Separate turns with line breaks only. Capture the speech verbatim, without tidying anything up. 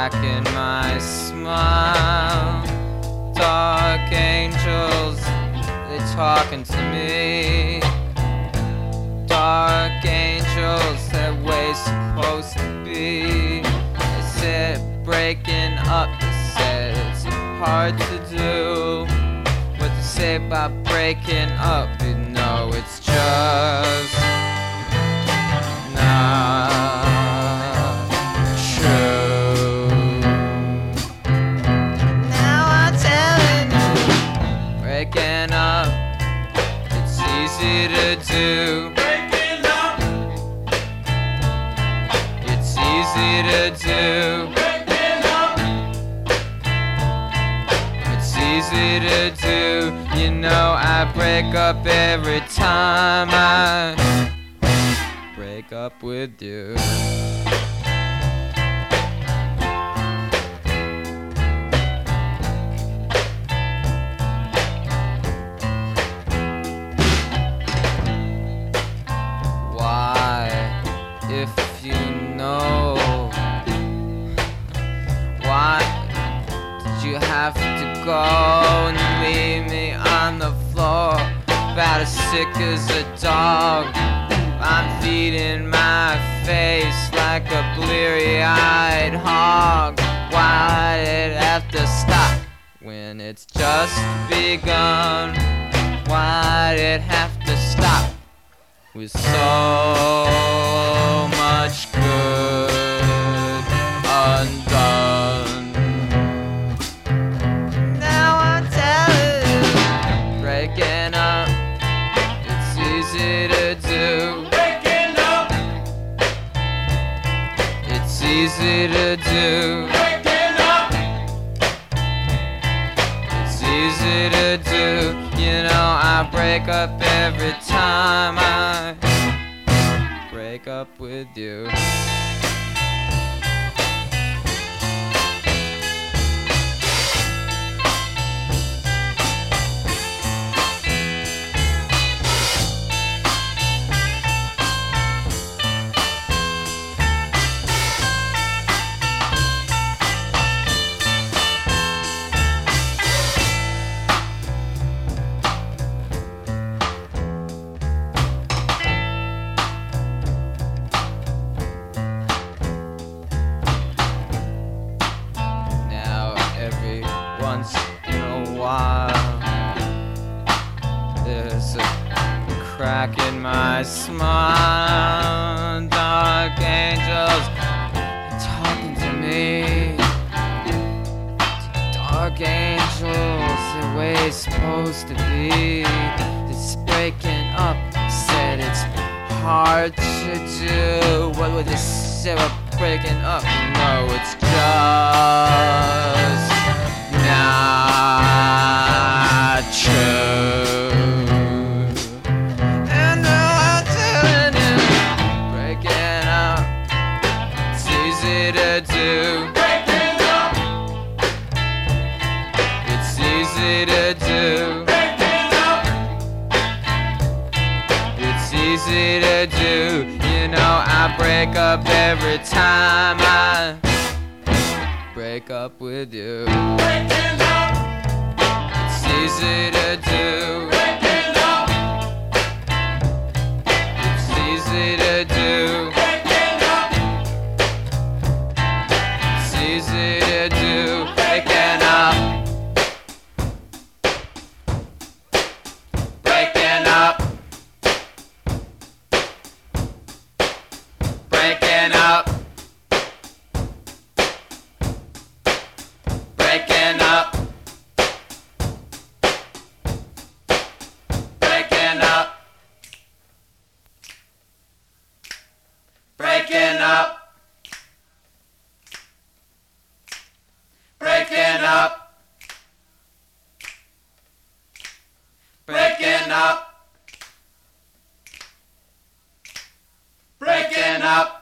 cracking my smile. Dark angels, they talking to me. Dark angels, that way supposed to be. They said breaking up, they said it's hard to do. What they say about breaking up, you know it's just not true. Now I'm telling you, breaking up, it's easy to do.
Breaking up,
It's easy to do.
breaking up,
It's easy to do. You know I break up every time I break up with you. Why, if you know, why did you have to go and leave me on the floor, about as sick as a dog? I'm feeding my face like a bleary-eyed hog. Why did it have to stop when it's just begun? Why did it have to stop with so much good undone? Now I'm telling you, breaking up, it's easy to do.
breaking up,
It's easy to do.
breaking up,
It's easy to do. You know I break up every time I break up with you. Now every once in a while there's a crack in my smile. Dark angels talking to me. Dark angels, the way it's supposed to be. It's breaking up, said it's hard to do. What would they say about breaking up? No, it's just not true. And now I'm telling you, breaking up, it's easy to do.
breaking up,
It's easy to do.
breaking up,
It's easy to do. You know I break up every time I break up with you.
breaking up,
It's easy to do.
breaking up,
It's easy to do.
breaking up,
It's easy to do. Breaking up. Breaking up. Breaking up. Breaking up. Breaking up. Breaking up. Breaking up. Breaking up. Breaking up.